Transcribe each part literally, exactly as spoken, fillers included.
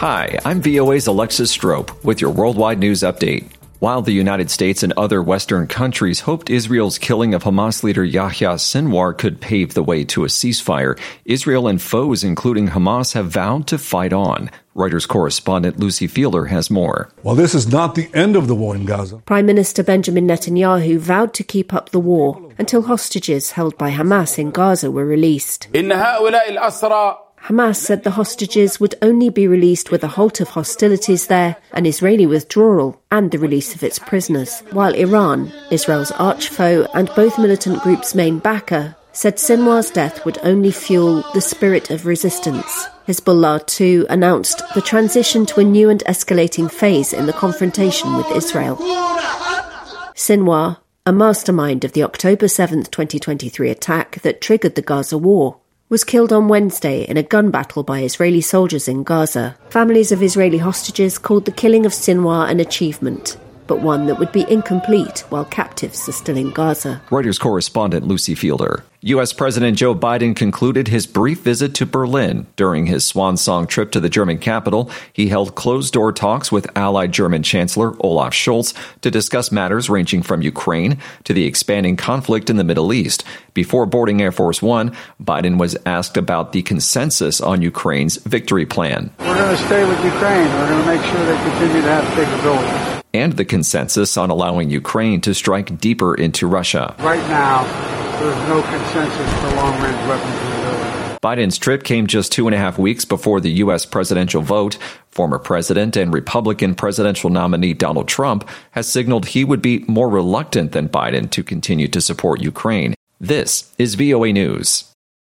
Hi, I'm V O A's Alexis Strope with your worldwide news update. While the United States and other Western countries hoped Israel's killing of Hamas leader Yahya Sinwar could pave the way to a ceasefire, Israel and foes, including Hamas, have vowed to fight on. Reuters correspondent Lucy Fielder has more. Well, this is not the end of the war in Gaza. Prime Minister Benjamin Netanyahu vowed to keep up the war until hostages held by Hamas in Gaza were released. Hamas said the hostages would only be released with a halt of hostilities there, an Israeli withdrawal, and the release of its prisoners, while Iran, Israel's arch-foe and both militant groups' main backer, said Sinwar's death would only fuel the spirit of resistance. Hezbollah, too, announced the transition to a new and escalating phase in the confrontation with Israel. Sinwar, a mastermind of the October seventh, twenty twenty-three attack that triggered the Gaza war, was killed on Wednesday in a gun battle by Israeli soldiers in Gaza. Families of Israeli hostages called the killing of Sinwar an achievement, but one that would be incomplete while captives are still in Gaza. Reuters correspondent Lucy Fielder. U S. President Joe Biden concluded his brief visit to Berlin. During his swan song trip to the German capital, he held closed-door talks with allied German Chancellor Olaf Scholz to discuss matters ranging from Ukraine to the expanding conflict in the Middle East. Before boarding Air Force One, Biden was asked about the consensus on Ukraine's victory plan. We're going to stay with Ukraine. We're going to make sure they continue to have capabilities. And the consensus on allowing Ukraine to strike deeper into Russia. Right now, there's no consensus for long-range weapons capability. Biden's trip came just two and a half weeks before the U S presidential vote. Former president and Republican presidential nominee Donald Trump has signaled he would be more reluctant than Biden to continue to support Ukraine. This is V O A News.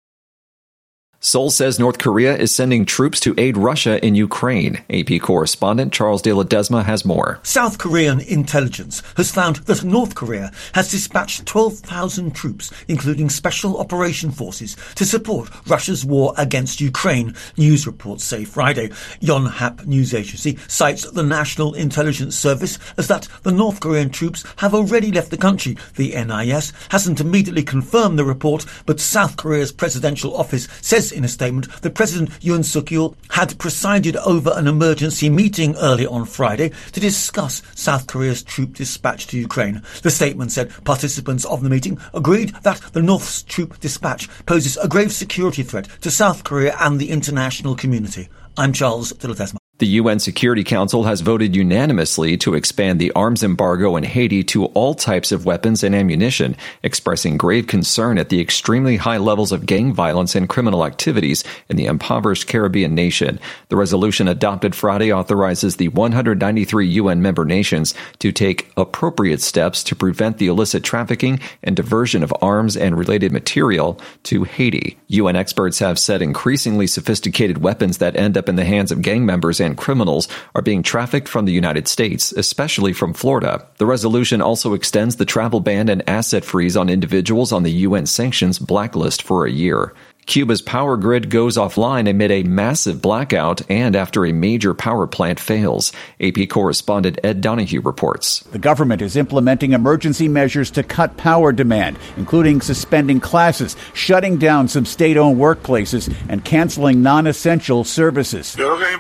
Seoul says North Korea is sending troops to aid Russia in Ukraine. A P correspondent Charles de Ledesma has more. South Korean intelligence has found that North Korea has dispatched twelve thousand troops, including special operation forces, to support Russia's war against Ukraine, news reports say Friday. Yonhap news agency cites the National Intelligence Service as that the North Korean troops have already left the country. The N I S hasn't immediately confirmed the report, but South Korea's presidential office says in a statement that President Yoon Suk-yeol had presided over an emergency meeting early on Friday to discuss South Korea's troop dispatch to Ukraine. The statement said participants of the meeting agreed that the North's troop dispatch poses a grave security threat to South Korea and the international community. I'm Charles de Ledesma. The U N Security Council has voted unanimously to expand the arms embargo in Haiti to all types of weapons and ammunition, expressing grave concern at the extremely high levels of gang violence and criminal activities in the impoverished Caribbean nation. The resolution adopted Friday authorizes the one hundred ninety-three U N member nations to take appropriate steps to prevent the illicit trafficking and diversion of arms and related material to Haiti. U N experts have said increasingly sophisticated weapons that end up in the hands of gang members and criminals are being trafficked from the United States, especially from Florida. The resolution also extends the travel ban and asset freeze on individuals on the U N sanctions blacklist for a year. Cuba's power grid goes offline amid a massive blackout and after a major power plant fails. A P correspondent Ed Donahue reports. The government is implementing emergency measures to cut power demand, including suspending classes, shutting down some state-owned workplaces, and canceling non-essential services.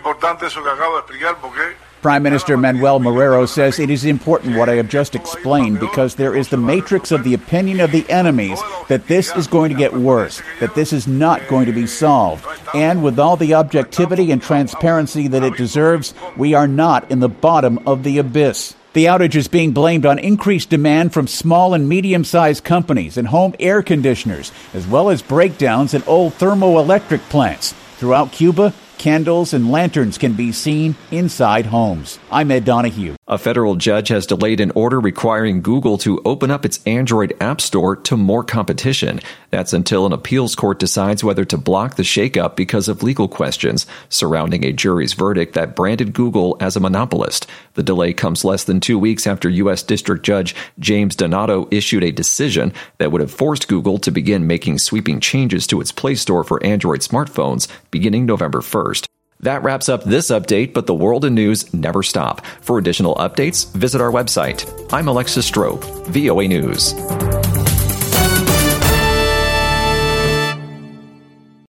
Prime Minister Manuel Marrero says it is important what I have just explained because there is the matrix of the opinion of the enemies that this is going to get worse, that this is not going to be solved. And with all the objectivity and transparency that it deserves, we are not in the bottom of the abyss. The outage is being blamed on increased demand from small and medium-sized companies and home air conditioners, as well as breakdowns in old thermoelectric plants. Throughout Cuba, candles and lanterns can be seen inside homes. I'm Ed Donahue. A federal judge has delayed an order requiring Google to open up its Android App Store to more competition. That's until an appeals court decides whether to block the shakeup because of legal questions surrounding a jury's verdict that branded Google as a monopolist. The delay comes less than two weeks after U S District Judge James Donato issued a decision that would have forced Google to begin making sweeping changes to its Play Store for Android smartphones beginning November first. That wraps up this update, but the world and news never stop. For additional updates, visit our website. I'm Alexis Strope, V O A News.